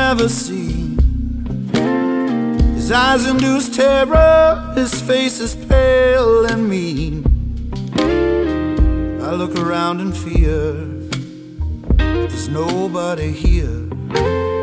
never seen. His eyes induce terror, his face is pale and mean. I look around in fear, but there's nobody here.